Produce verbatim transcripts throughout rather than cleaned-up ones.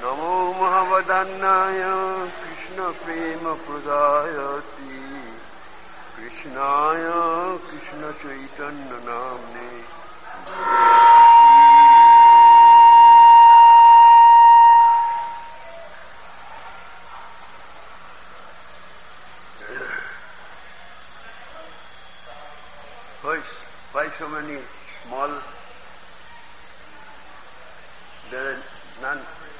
नमो महावदन्नाय कृष्ण प्रेम प्रदायति कृष्णाय Krishna Chaitanya नाम्ने why, why so many small? There are none.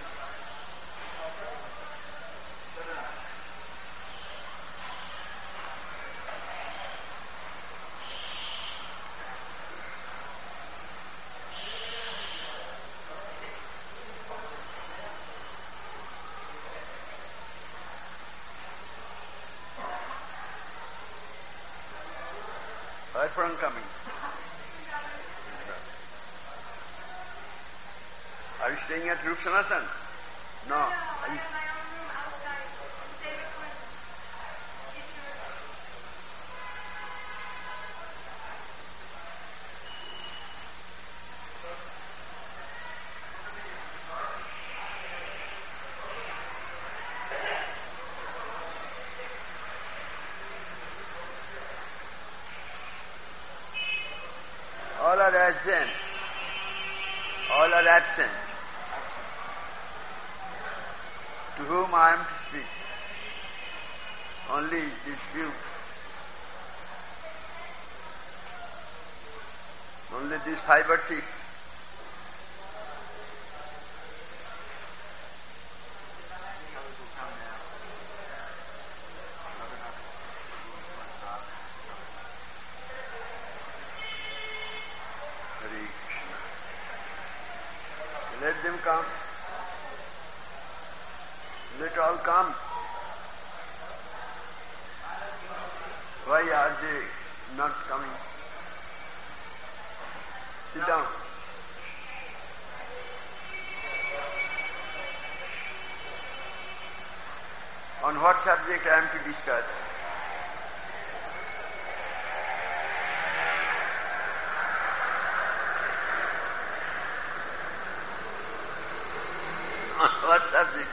Where from coming? Are you staying at Rup Sanatan? No. Are you... All are absent. All are absent. To whom I am to speak? Only these few. Only these five or six. Hare Krishna. Let them come. Let all come. Why are they not coming? Sit down. On what subject I am to discuss? On what subject?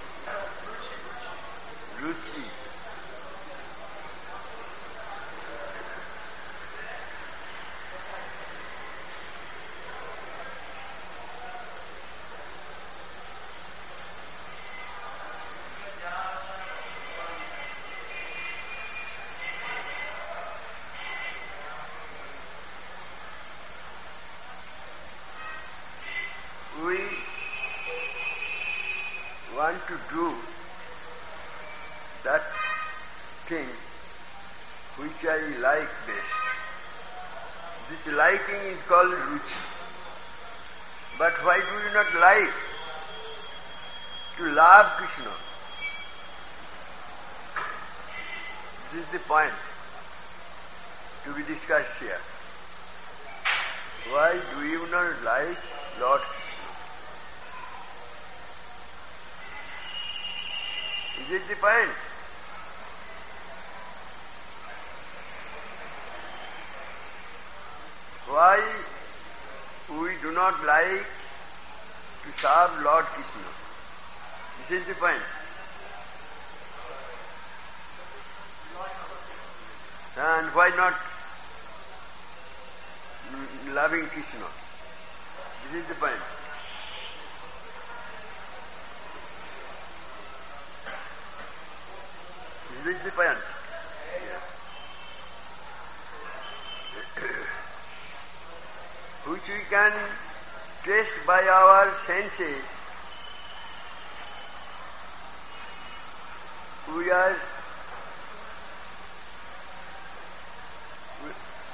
Ruchi. We want to do that thing which I like best. This liking is called ruchi. But why do you not like to love Krishna? This is the point to be discussed here. Why do you not like Lord Krishna? Is it the point? Why we do not like to serve Lord Krishna? This is the point. And why not loving Krishna? This is the point. This is the point. Which we can taste by our senses. We are we,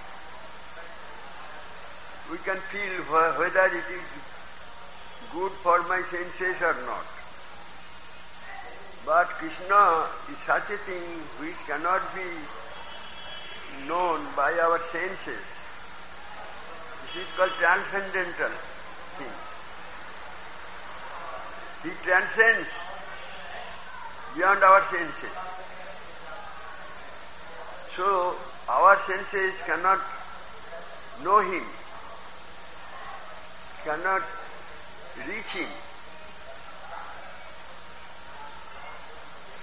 we can feel whether it is good for my senses or not. But Krishna is such a thing which cannot be known by our senses. This is called transcendental thing. He transcends beyond our senses. So our senses cannot know him, cannot reach him.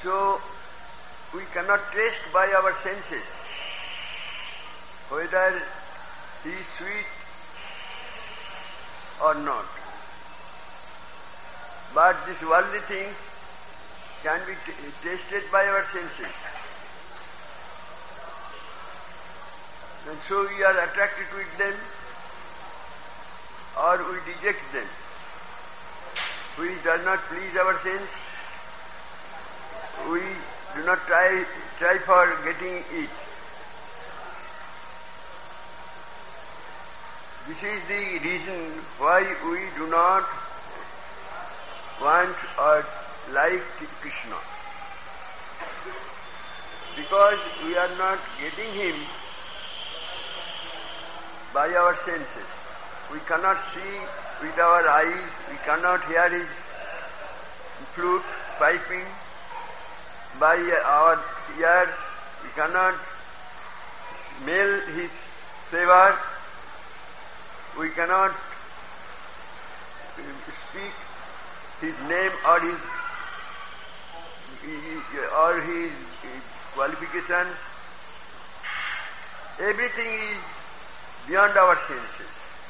So we cannot taste by our senses whether he is sweet or not. But this worldly thing can be t- tasted by our senses. And so we are attracted with them or we reject them. Which does not please our sense, we do not try, try for getting it. This is the reason why we do not want or like Krishna. Because we are not getting him by our senses. We cannot see with our eyes, we cannot hear his flute, piping. By our ears, we cannot smell his flavor. We cannot speak his name or his or his qualifications. Everything is beyond our senses.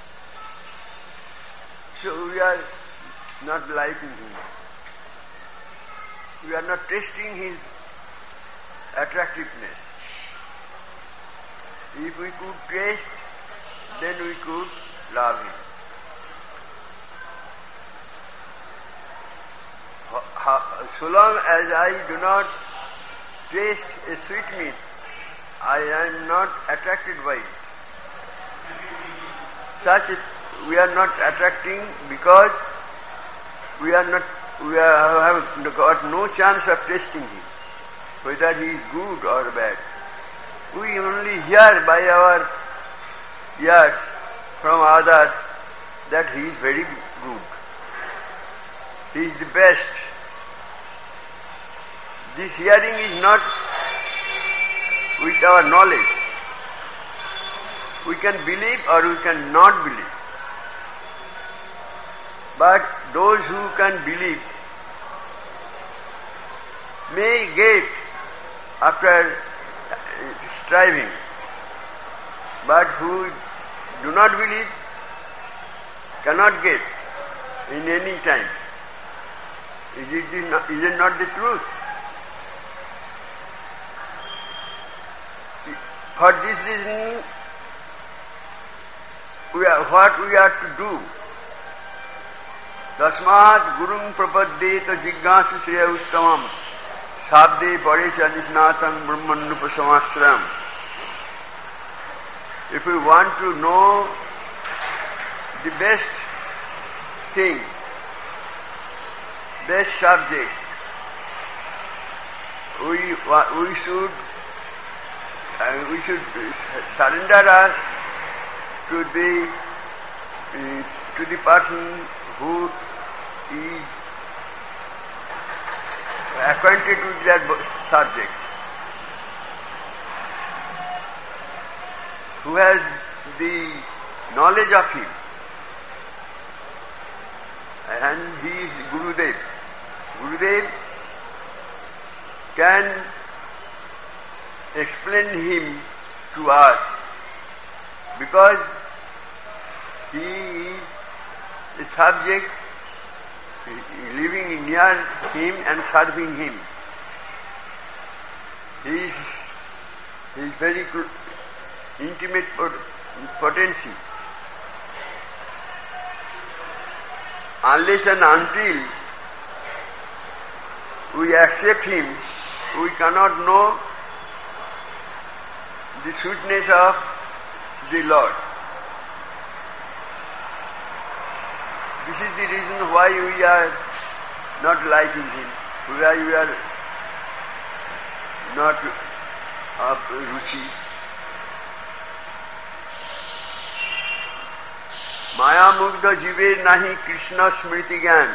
So we are not liking him. We are not tasting his attractiveness. If we could taste, then we could love him. So long as I do not taste a sweetmeat, I am not attracted by it. Such we are not attracting because we are not we are, have got no chance of tasting him, whether he is good or bad. We only hear by our ears from others that he is very good. He is the best. This hearing is not with our knowledge. We can believe or we can not believe. But those who can believe may get after striving, but who do not believe cannot get in any time. Is it not, is it not the truth? For this reason, we are, what we are to do? Tasmat gurung prapaddeta jignasu shreya uttamam sabde parecha nisnatam brahmanupasamastrayam. If we want to know the best thing, best subject, we we should uh, we should surrender us to the uh, to the person who is acquainted with that subject, who has the knowledge of him, and he is Gurudev. Gurudev can explain him to us because he is a subject living near him and serving him. He is, he is very good, intimate potency. Unless and until we accept him, we cannot know the sweetness of the Lord. This is the reason why we are not liking him, why we are not of ruchi. Maya mugdha jiver nahi Krishna smriti gyan.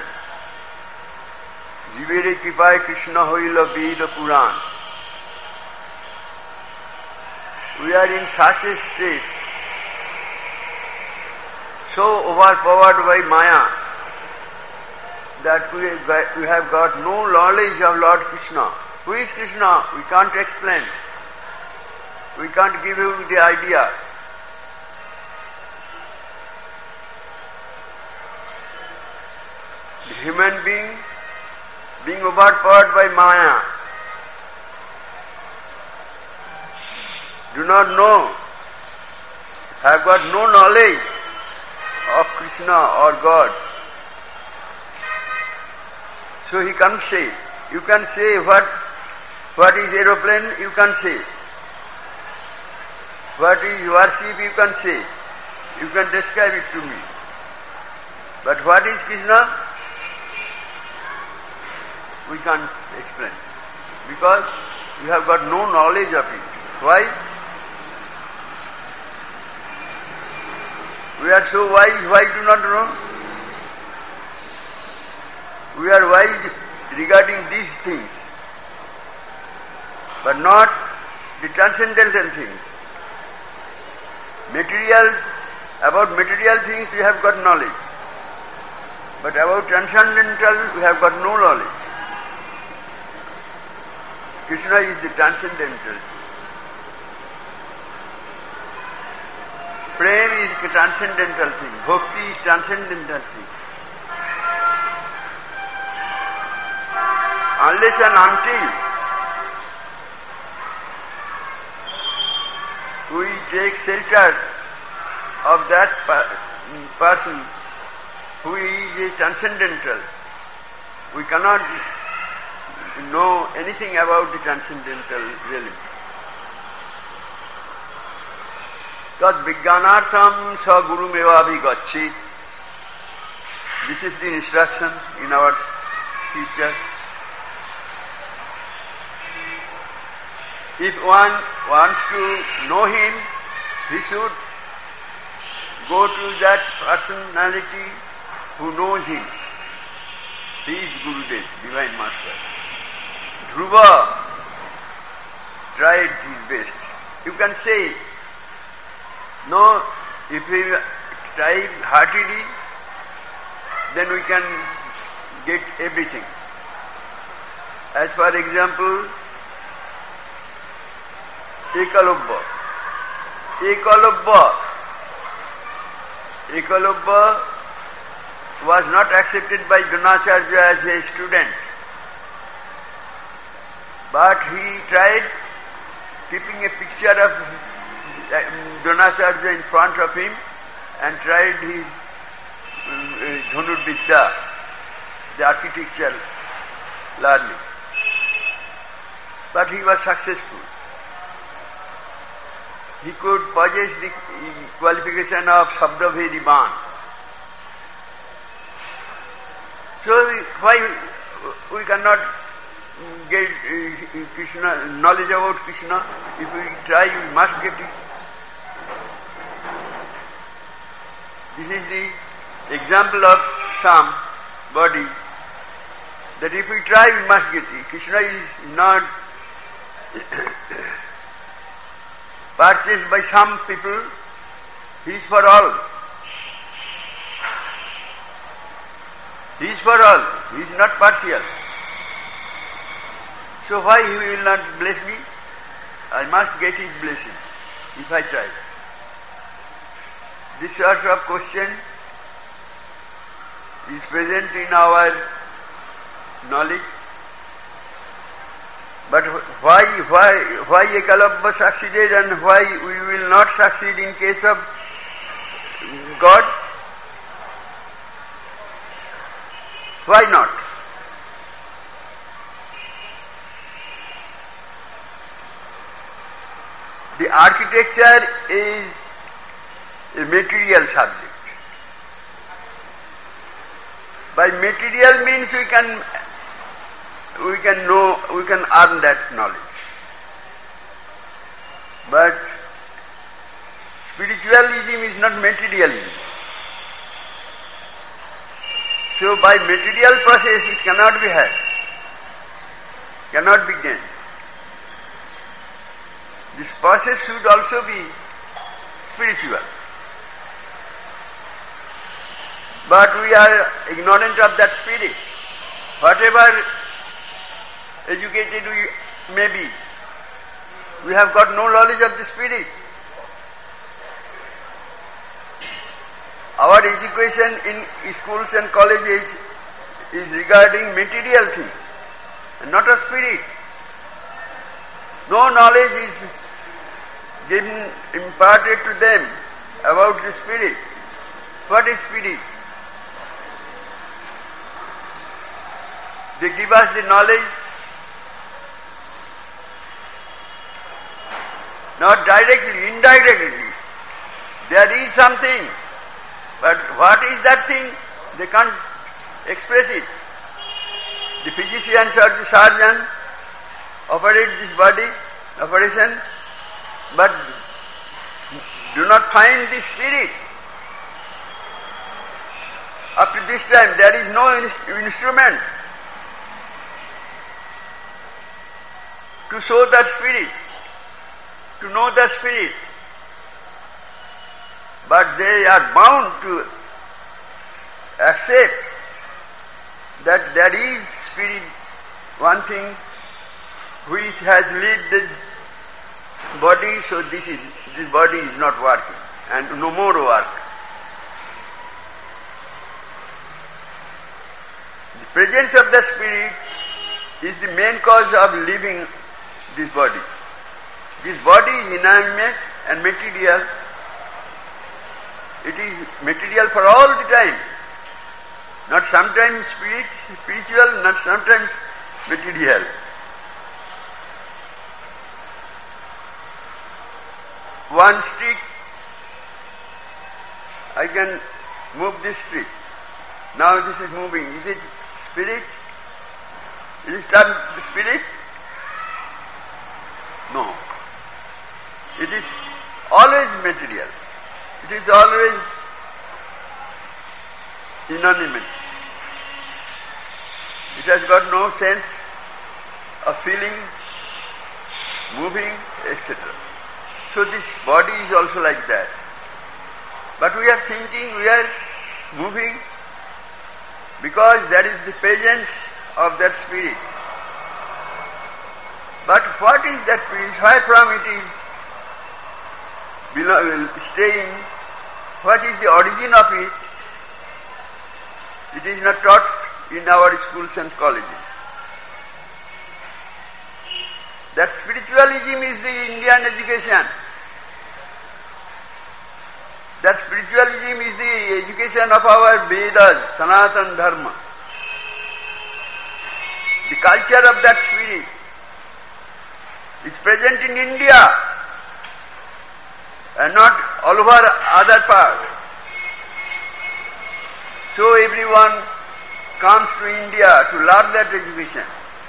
Jivere kripaye Krishna hoila Veda Puran. We are in such a state, so overpowered by Maya, that we have got, we have got no knowledge of Lord Krishna. Who is Krishna? We can't explain. We can't give you the idea. The human being being overpowered by Maya, do not know, have got no knowledge of Krishna or God. So he can't say. You can say what, what is aeroplane, you can say. What is worship, you can say. You can describe it to me. But what is Krishna? We can't explain. Because you have got no knowledge of it. Why? We are so wise, why do not know? We are wise regarding these things, but not the transcendental things. Material, about material things we have got knowledge, but about transcendental we have got no knowledge. Krishna is the transcendental. Prem is a transcendental thing. Bhakti is transcendental thing. Unless and until we take shelter of that person who is a transcendental, we cannot know anything about the transcendental realm. Tad vijnanartham sa guru meva abhigacchit. This is the instruction in our scriptures. If one wants to know him, he should go to that personality who knows him. He is Gurudev, Divine Master. Dhruva tried his best. You can say, no, if we try heartily, then we can get everything. As for example, Ekalabya. Ekalabya. Ekalabya was not accepted by Dronacharya as a student, but he tried keeping a picture of Dronacharya in front of him and tried his uh, Dhanurvidya, the architecture learning. But he was successful. He could possess the qualification of Sabdavedi Ban. So why we cannot get Krishna, knowledge about Krishna? If we try, we must get it. This is the example of somebody that if we try, we must get it. Krishna is not purchased by some people, he is for all. He is for all, he is not partial. So why he will not bless me? I must get his blessing if I try. This sort of question is present in our knowledge. But why, why, why Ekalabya succeeded and why we will not succeed in case of God? Why not? The architecture is a material subject. By material means we can we can know, we can earn that knowledge. But spiritualism is not materialism. So by material process it cannot be had, cannot be gained. This process should also be spiritual. But we are ignorant of that spirit. Whatever educated we may be, we have got no knowledge of the spirit. Our education in schools and colleges is regarding material things and not a spirit. No knowledge is given, imparted to them about the spirit. What is spirit? They give us the knowledge not directly, indirectly. There is something, but what is that thing? They can't express it. The physicians or the surgeon operate this body, operation, but do not find the spirit. Up to this time there is no in- instrument to show that spirit, to know that spirit. But they are bound to accept that there is spirit, one thing which has led the body, so this is this body is not working and no more work. The presence of the spirit is the main cause of living this body. This body is inanimate and material. It is material for all the time. Not sometimes spirit, spiritual, not sometimes material. One stick, I can move this stick. Now this is moving. Is it spirit? Is it some spirit? No. It is always material. It is always inanimate. It has got no sense of feeling, moving, et cetera. So this body is also like that. But we are thinking, we are moving because there is the presence of that spirit. But what is that spirit? Why from it is belong, staying? What is the origin of it? It is not taught in our schools and colleges. That spiritualism is the Indian education. That spiritualism is the education of our Vedas, Sanatana Dharma. The culture of that spirit is present in India and not all over other parts. So everyone comes to India to learn that education.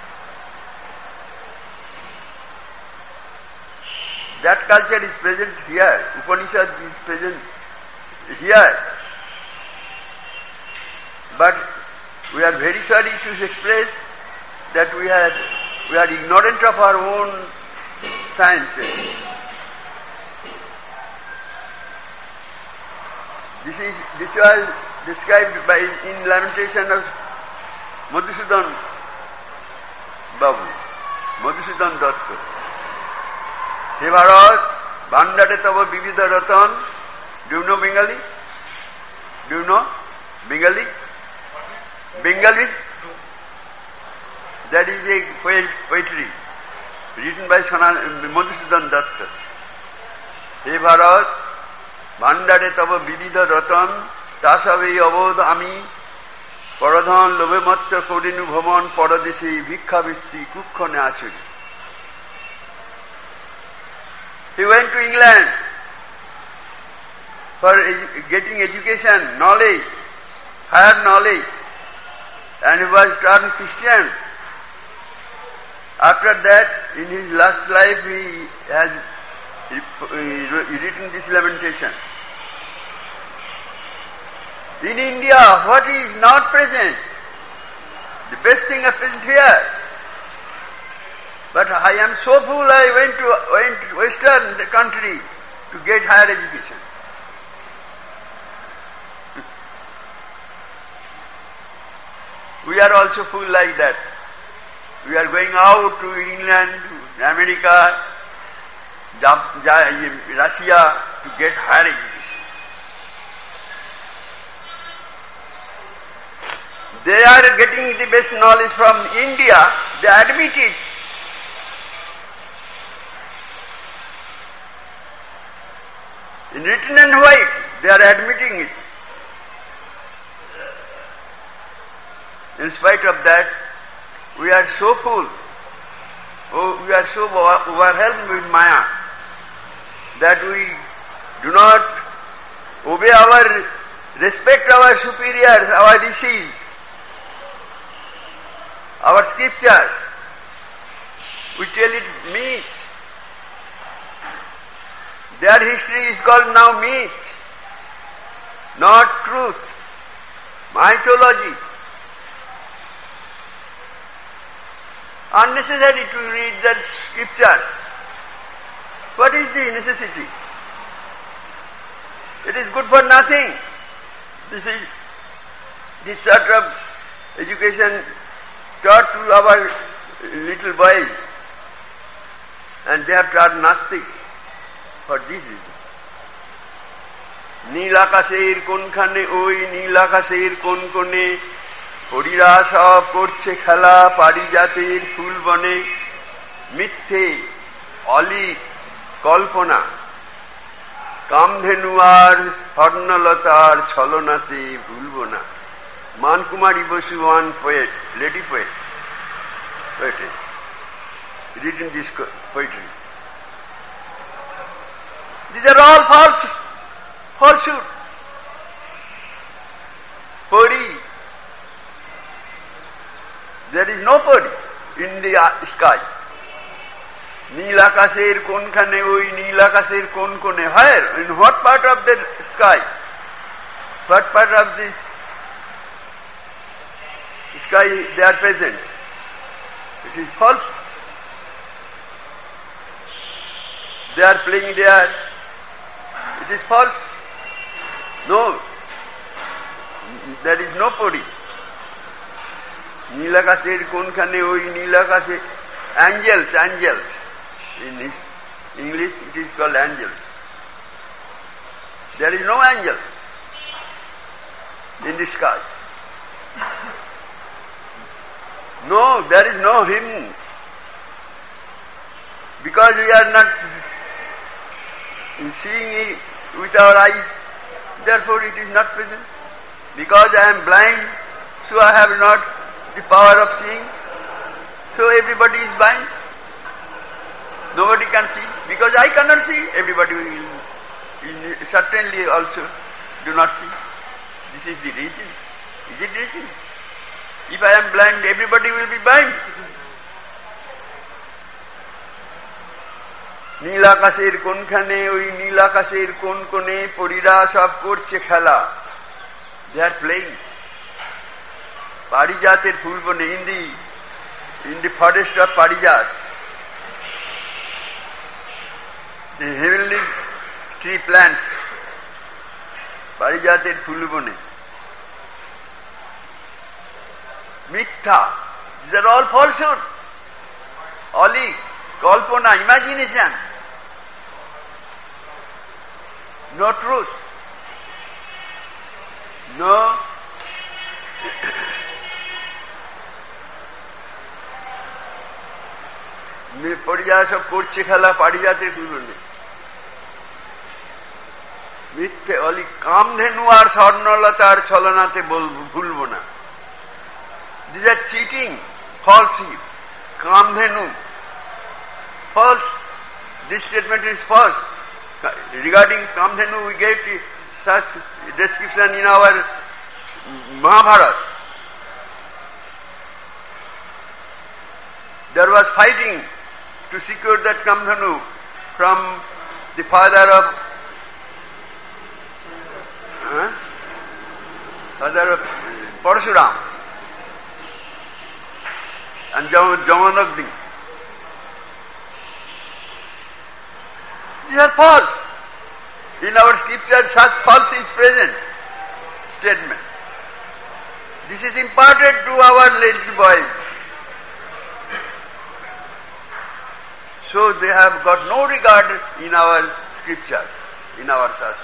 That culture is present here. Upanishad is present here. But we are very sorry to express that we are we are ignorant of our own sciences. This is this was described by in lamentation of Madhusudan Babu, Madhusudan Datta. He Bharat, Bhandare Tava Vividha Ratan. Do you know Bengali? Do you know Bengali? Bengali? That is a poetry written by Madhusudan Datta. He Bharat, Bhandare Tava Vividha Ratan. তাসাবে অবোধ আমি পরধন লোভে মাত্র করিনু ভ্রমণ পরদেশে ভিক্ষাবৃত্তি কুক্ষণে আচরি. He went to England for getting education, knowledge, higher knowledge, and he was turned Christian. After that, in his last life, he has written this lamentation. In India, what is not present? The best thing is present here. But I am so full, I went to went to Western country to get higher education. We are also full like that. We are going out to England, to America, Russia to get higher education. They are getting the best knowledge from India, they admit it. In written and white, they are admitting it. In spite of that, we are so full, oh, we are so overwhelmed with Maya that we do not obey our, respect our superiors, our rishis, our scriptures. We tell it myth. Their history is called now myth, not truth, mythology. Unnecessary to read the scriptures. What is the necessity? It is good for nothing. This is this sort of education taught to our little boys, and they are taught Nastic for this reason. নীল আকাশের কোনখানে ওই নীল আকাশের কোন কোণে হরিরা সব করছে খেলা পারিজাতের ফুল বনে মিথ্যে অলিক কল্পনা কামধেনু আর স্বর্ণলতার ছলনাতে ভুলব না। মানকুমারী Basu, one poet, lady poet, poetess, written this poetry. These are all false, falsehood. Puri. There is no puri in the sky. নীল আকাশের কোনখানে ওই নীল আকাশের কোন কোণে, where? In what part of the sky? What part of this sky they are present? It is false. They are playing there. It is false. No. There is no puri. নীল আকাশের কোনখানে ওই নীল আকাশে, angels, angels. In English it is called angels. There is no angel in the sky. No, there is no him. Because we are not seeing it with our eyes, therefore it is not present. Because I am blind, so I have not the power of seeing. So everybody is blind. Nobody can see. Because I cannot see, everybody will, will certainly also do not see. This is the reason. Is it reason? If I am blind, everybody will be blind. নীল আকাশের কোনখানে ওই নীল আকাশের কোন কোণে পরীরা সব করছে খেলা। They are playing. পারিজাতের ফুল বনে, in the in the forest of Parijat, the heavenly tree plants, পারিজাতের ফুল বনে। মিথ্যা. These are all falsehood. Only kalpana, imagination. No truth. No পরিজা সব করছে খেলা পারিজাতের ফুল বনে। মিথ্যে অলি কামধেনু আর স্বর্ণলতার ছলনাতে ভুলব না। These are cheating, falsehood. Kamdhenu, false. This statement is false. Regarding Kamdhenu, we gave such description in our Mahabharata. There was fighting to secure that Kamdhenu from the father of huh? father of Parashuram and Jamanagni. These are false. In our scripture, such false is present statement. This is imparted to our little boys. So they have got no regard in our scriptures, in our Shastra.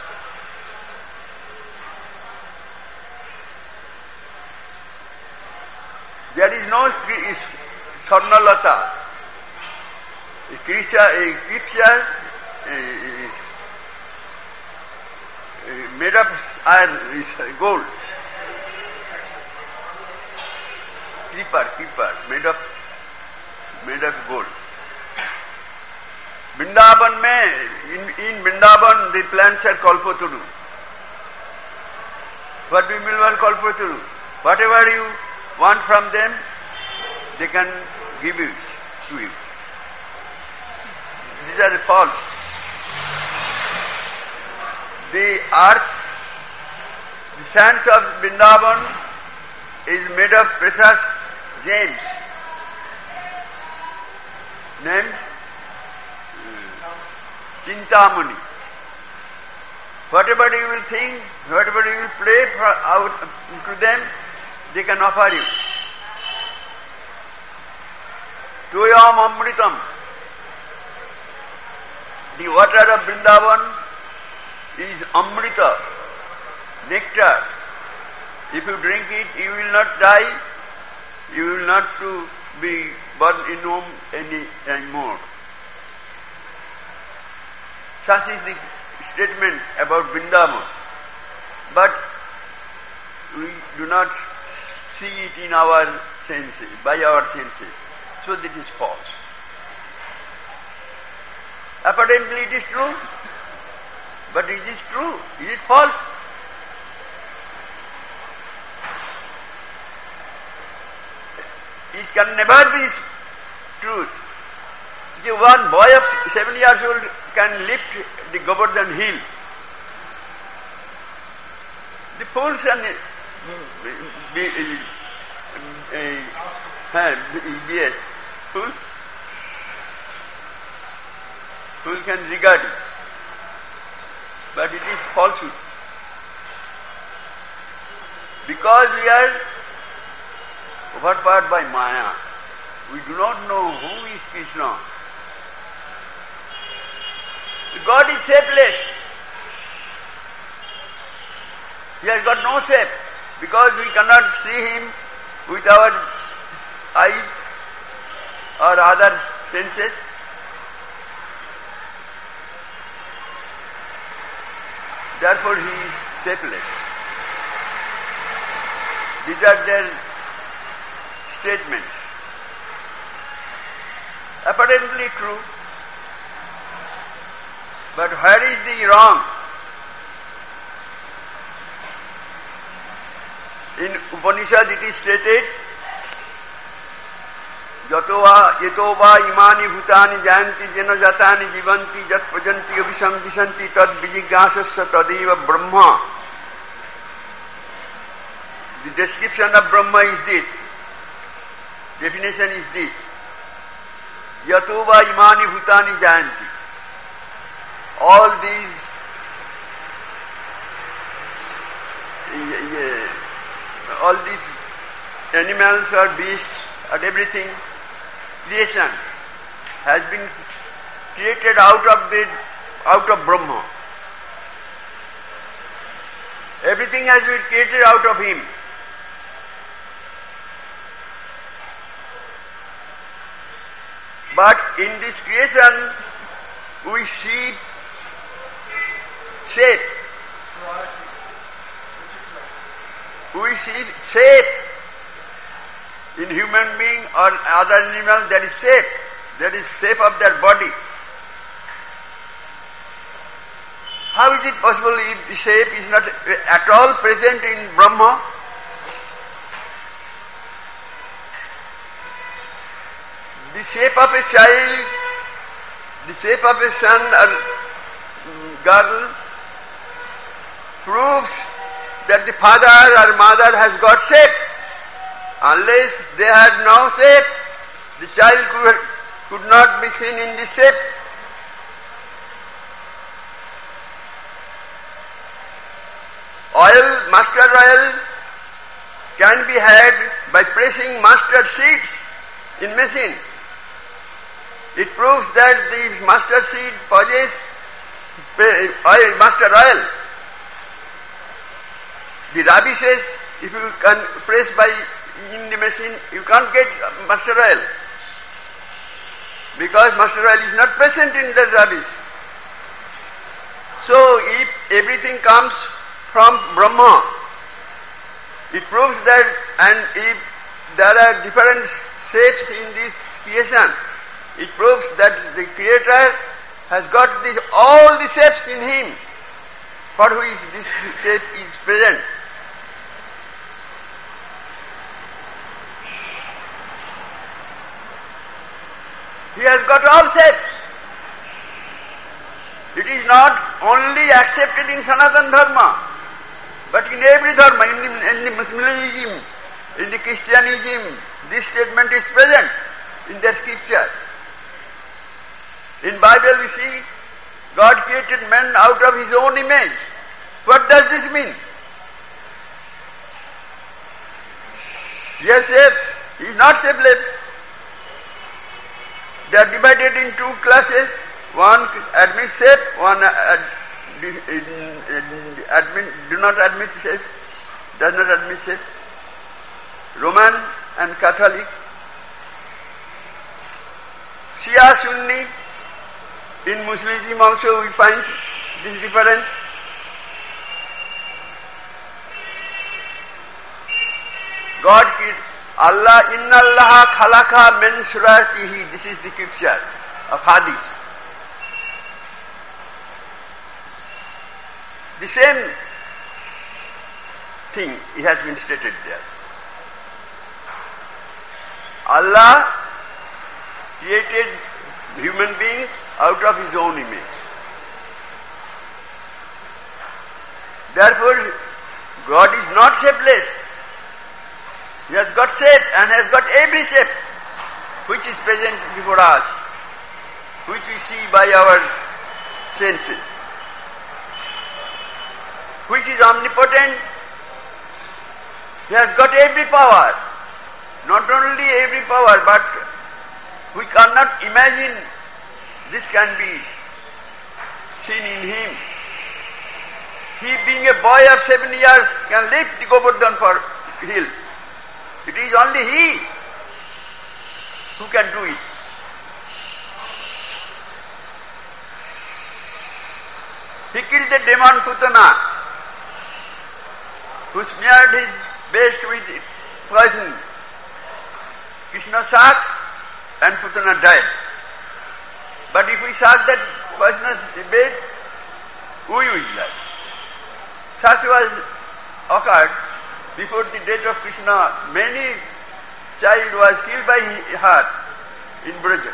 There is no Sarnalata. A creature, a creature a, a made of iron, is gold. Creeper, creeper, made of made of gold. Vrindavan mein, in, in Vrindavan the plants are kalpataru. What do you mean by kalpataru? Whatever you want from them, they can give it to you. These are false. The earth, the sands of Vrindavan is made of precious gems named Chintamani. Whatever you will think, whatever you will play for out to them, they can offer you. Toyam Amritam. The water of Vrindavan is Amrita, nectar. If you drink it, you will not die, you will not to be born in womb any anymore. Such is the statement about Vrindavan. But we do not see it in our senses, by our senses. So this is false. Apparently it is true, but is it true? Is it false? It can never be truth. The one boy of seven years old can lift the Govardhan hill. The fools can be, uh, yes, fools, fools can regard it, but it is falsehood. Because we are overpowered by Maya, we do not know who is Krishna. God is shapeless. He has got no shape because we cannot see him with our eyes or other senses. Therefore he is shapeless. These are their statements. Apparently true. But where is the wrong? In Upanishad it is stated, Jatova yetova imani bhutani jayanti jena jatani jivanti jat prajanti abhisambisanti tad vijigyasasya tadeva Brahma. The description of Brahma is this. Definition is this. Yatova imani bhutani jayanti. All these all these animals or beasts or everything, creation has been created out of the out of Brahma. Everything has been created out of him. But in this creation we see shape. We see shape. In human being or other animals there is shape. There is shape of their body. How is it possible if the shape is not at all present in Brahma? The shape of a child, the shape of a son or girl proves that the father or mother has got shape. Unless they had no shape, the child could, could not be seen in the shape. Oil, mustard oil can be had by pressing mustard seeds in machine. It proves that the mustard seed possesses oil, mustard oil. The radishes, if you can press by in the machine, you can't get mustard oil, because mustard oil is not present in the radish. So if everything comes from Brahma, it proves that, and if there are different shapes in this creation, it proves that the Creator has got this, all the shapes in Him, for which this shape is present. He has got all shapes. It is not only accepted in Sanatana Dharma, but in every Dharma, in the, in the Muslimism, in the Christianism, this statement is present in their scripture. In Bible we see God created man out of His own image. What does this mean? Yes, shape. He is not shapeless. They are divided in two classes. One admits shape, one ad, admit, do not admit shape, does not admit shape. Roman and Catholic. Shia, Sunni. In Muslimism also we find this difference. God is Allah, inna Allah khalaqa min suratihi. This is the scripture of Hadith. The same thing it has been stated there. Allah created human beings out of His own image. Therefore, God is not shapeless. He has got shape and has got every shape which is present before us, which we see by our senses, which is omnipotent. He has got every power. Not only every power, but we cannot imagine this can be seen in Him. He, being a boy of seven years, can lift the Govardhan for hill. It is only He who can do it. He killed the demon Putana, who smeared his breast with poison. Krishna shocked and Putana died. But if we shock that poisonous breast, who will die? Such was occurred before the death of Krishna. Many child was killed by her in Braja.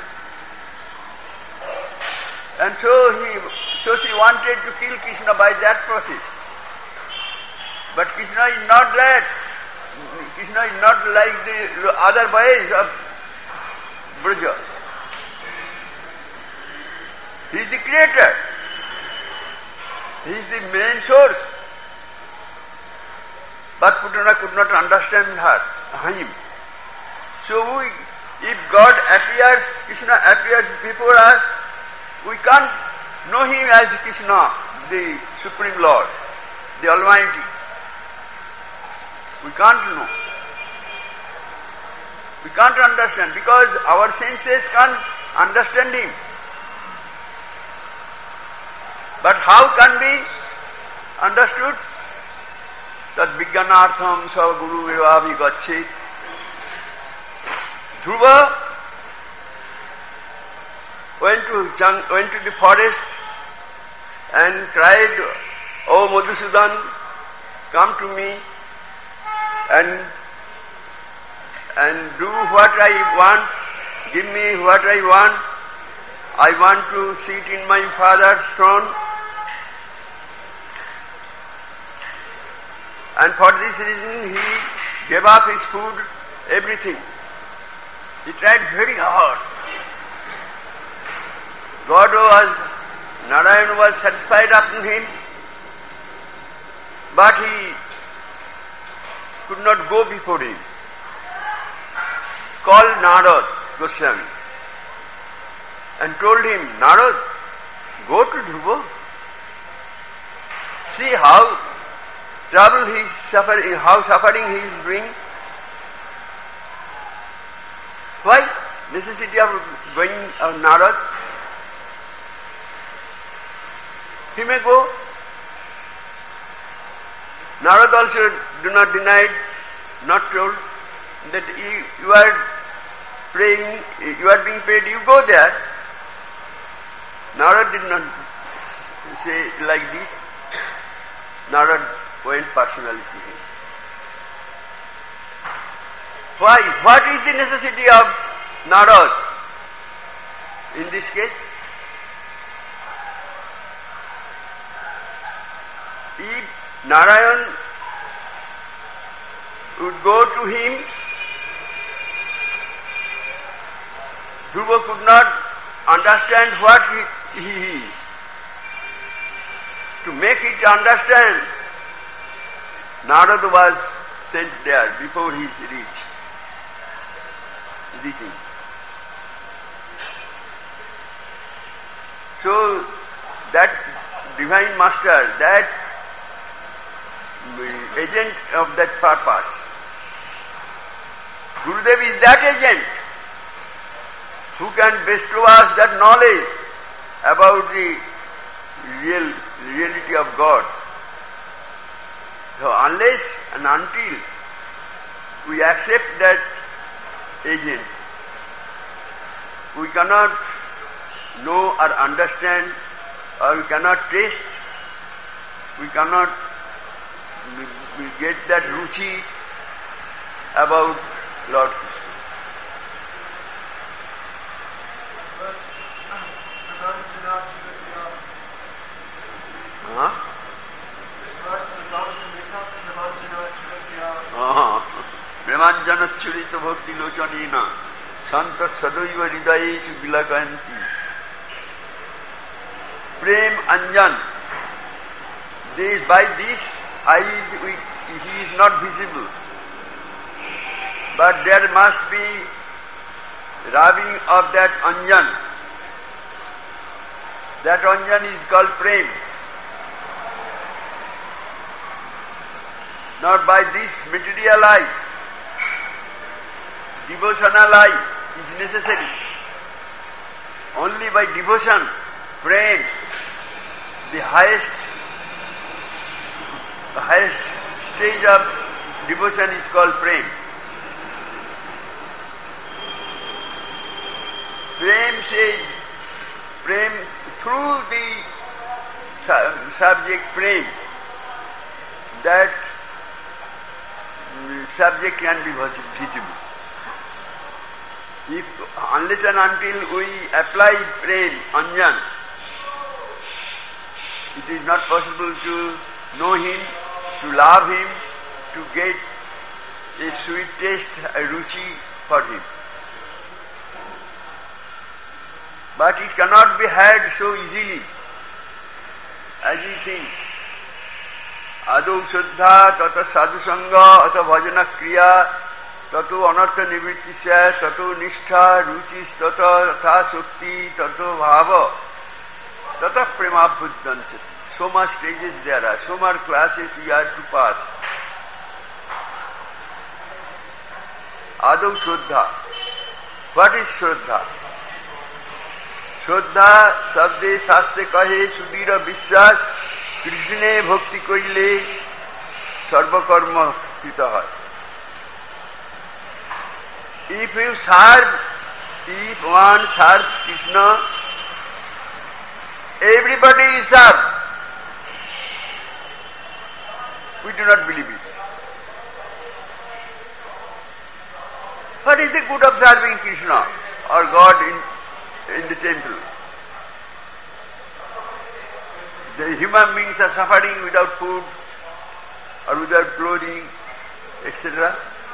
And so he, so she wanted to kill Krishna by that process. But Krishna is not that. Krishna is not like the other boys of Braja. He is the creator. He is the main source. But Putana could not understand her, him. So we, if God appears, Krishna appears before us, we can't know Him as Krishna, the Supreme Lord, the Almighty. We can't know. We can't understand because our senses can't understand Him. But how can be understood? Tad vijnanartham sa guru evavi gacchit. Dhruva went to, went to the forest and cried, "O Madhusudan, come to me and and do what I want, give me what I want. I want to sit in my father's throne." And for this reason he gave up his food, everything. He tried very hard. God was, Narayan was satisfied upon him, but he could not go before him. Called Narad Goswami. and told him, Narad, go to Dhruva. See how trouble he is suffering, how suffering he is bringing. Why? Necessity of going of Narad. He may go. Narad also do not deny it, not told that you, you are praying, you are being paid, you go there. Narad did not say like this. Narad went personally to him. Why? What is the necessity of Narad in this case? If Narayan would go to him, Dhruva could not understand what he, he is. To make it understand, Narada was sent there before he reached, reaching. So that divine master, that agent of that purpose, Gurudev is that agent who can bestow us that knowledge about the real reality of God. So unless and until we accept that agent, we cannot know or understand, or we cannot taste, we cannot we, we get that ruchi about Lord Krishna. Huh? Premanjana churita bhakti lochanina santa sadaiva hridayesu vilakanti. Prem Anjan. This, by this eyes we, he is not visible. But there must be rubbing of that Anjan. That Anjan is called Prem. Not by this material eye. Devotional eye is necessary. Only by devotion, Prem, the highest, the highest stage of devotion is called Prem. Prem says, Prem, through the su- subject Prem, that subject can be visible. If, unless and until we apply Prem, Anjan, it is not possible to know him, to love him, to get a sweet taste, a ruchi for him. But it cannot be had so easily as you think. Adau Shuddha, Tata Sadhu Sangha, Ata Bhajana Kriya, Tato Anartha Nivrittisya, Tato Nishtha, Ruchis, Tata Tha Sukti, Tato Bhava, Tata Prema Buddhanchati. So much stages there are, so much classes we are to pass. Adau Shuddha. What is Shuddha? Shuddha, Sabde, Shastre Kahe, Sudhira Vishwas, Krishne Bhakti Koile, Sarva Karma Hita hai. If you serve, if one serves Krishna, everybody is served. We do not believe it. What is the good of serving Krishna or God in, in the temple? The human beings are suffering without food or without clothing, et cetera.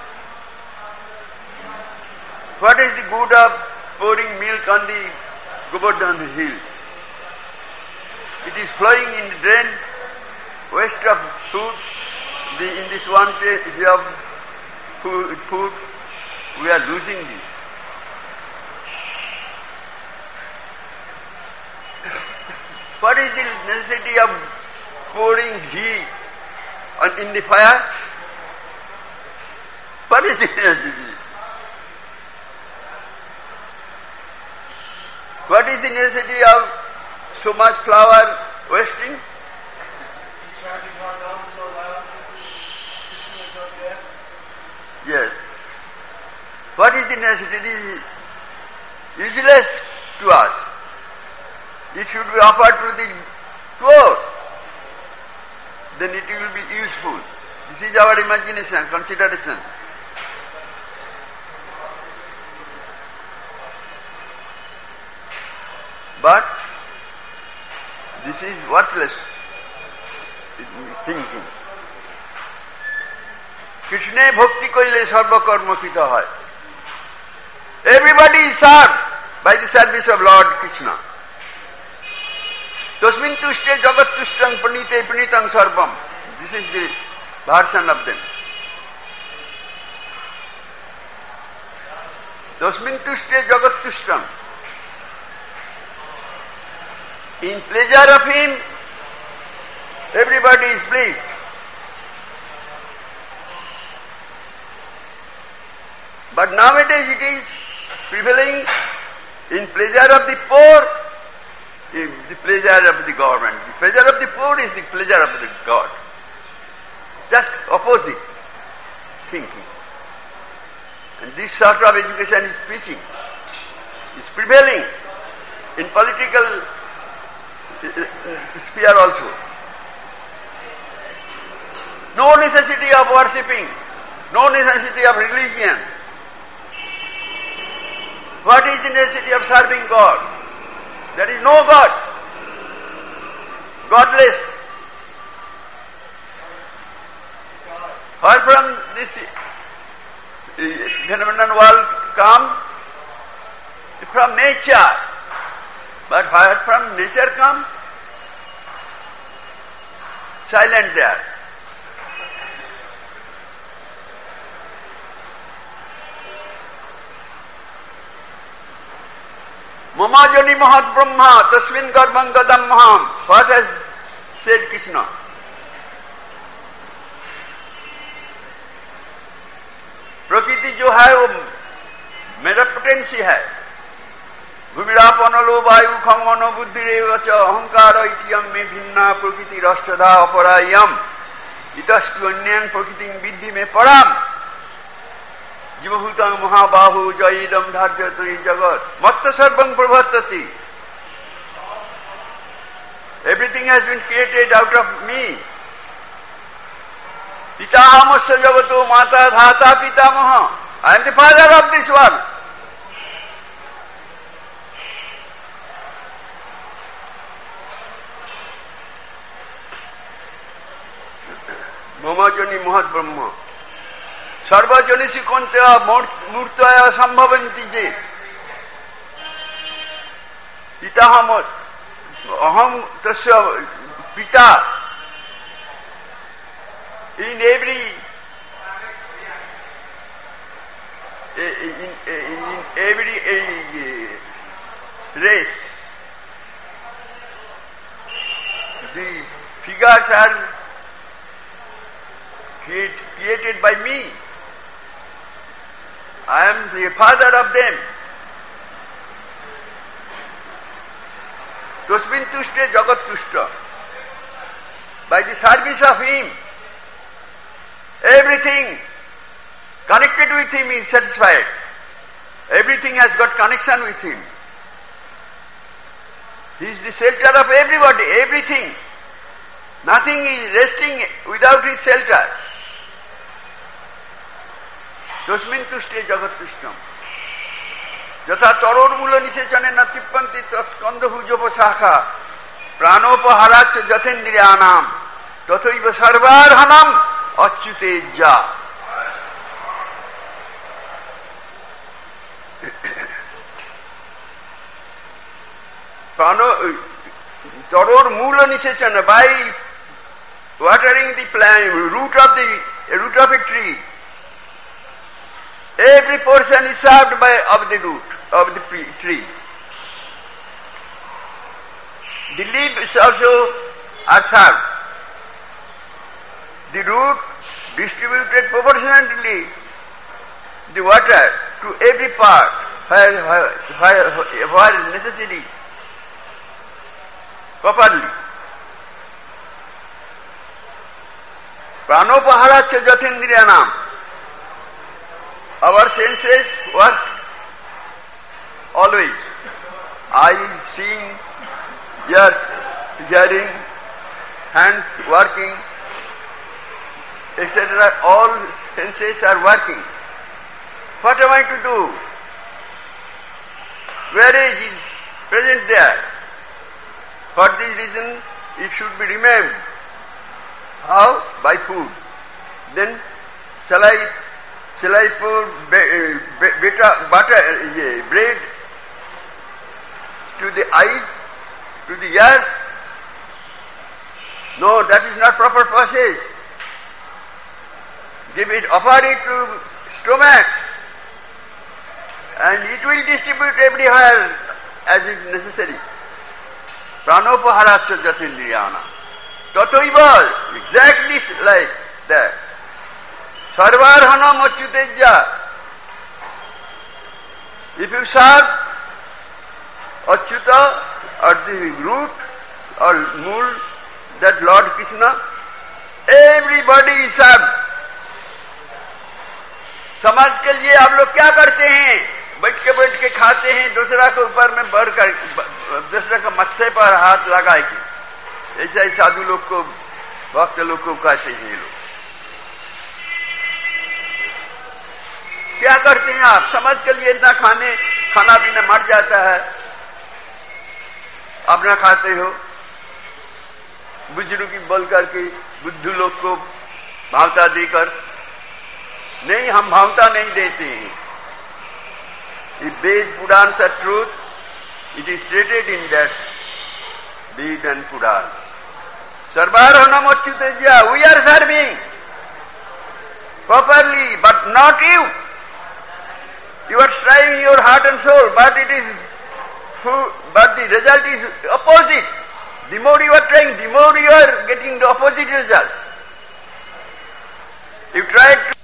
What is the good of pouring milk on the Govardhan hill? It is flowing in the drain, waste of food. The, in this one stage of food, food, we are losing this. What is the necessity of pouring ghee on, in the fire? What is the necessity? What is the necessity of so much flour wasting? Yes. What is the necessity? It is useless to us. It should be offered to the poor. Then it will be useful. This is our imagination, consideration. But this is worthless thinking. Krishna bhakti korile sarva karma kita hai. Everybody is served by the service of Lord Krishna. Tasmin tushte jagat tushtang panite panitang sarvam. This is the version of them. Tasmin tushte jagat tushtang. In pleasure of him, everybody is pleased. But nowadays it is prevailing in pleasure of the poor, in the pleasure of the government. The pleasure of the poor is the pleasure of the God. Just opposite thinking. And this sort of education is preaching, is prevailing in political sphere also. No necessity of worshipping, no necessity of religion. What is the necessity of serving God? There is no God. Godless. Where from this phenomenon world come? From nature. But where from nature come? Silent there. Mama jani mahat brahma tasmin garbham gadam maham. What has said Krishna? प्रकृति जो है वो मेरा potency है. भूमिरापनलो वायु खमनो बुद्धिरेव च अहंकार इत्यम में भिन्ना प्रकृति राष्ट्रधा अपरायम इतस्तु अन्यन प्रकृति विद्धि में परम जीवभूतं महाबाहु जयिदम धार्यते जगत मत्त सर्वं प्रवर्तते. Everything has been created out of me. Pitahamassa jagato mata dhata pitamaha. I am the father of this world. Mamajani Mahat Brahma. Sarvajani Kontaya Murtaya Sambhavanti Je. Pitaham Aham Tasya Pita. In every in, in, in every uh, race, the figures are create, created by me. I am the father of them. Tasmin tushte jagat tushta. By the service of him, everything connected with him is satisfied. Everything has got connection with him. He is the shelter of everybody, everything. Nothing is resting without his shelter. Tasmin tushte jagat tushtam. Yatha taror mula nisechane na tippanti taskandha hujopa shakha pranopaharach jatendriyanam tathaiva sarvarhanam achyutejja. Prano taror mula nisechane, by watering the plant, root of the root of a tree, every portion is served by of the root of the tree. The leaves also are served. The root distributed proportionately the water to every part where, where, where, where necessary, properly. Pranopaharacha jatindriyanam. Our senses work always. Eyes seeing, ears hearing, hands working, et cetera. All senses are working. What am I to do? Marriage is present there. For this reason, it should be remembered. How? By food. Then, shall I, shall I put butter, butter, bread to the eyes, to the ears? No, that is not proper process. Give it, offer it to stomach, and it will distribute everywhere as is necessary. Pranopaharacha jatindriyana. Tataiva, exactly like that. Sarvarhanam achyuteja. If you serve Achyuta or the root or mool, that Lord Krishna, everybody is served. समाज के लिए आप लोग क्या करते हैं? बैठ के बैठ के खाते हैं, दूसरा के ऊपर में भर कर, दूसरा का मत्थे पर हाथ लगा के, ऐसा ही साधु लोग को, भक्त लोग को कहते हैं ये लोग। क्या करते हैं आप? समाज के लिए इतना खाने खाना पीना मर जाता है, अपना खाते हो, बुजुर्ग बोल करके बुद्धू लोग को भावता देकर। नहीं, हम भावता नहीं देते हैं। If Ved Purans are truth, it is stated in that Ved and Purans. Sarvarhanam achyuteja, we are serving properly, but not you. You are striving your heart and soul, but it is, but the result is opposite. The more you are trying, the more you are getting the opposite result. You try to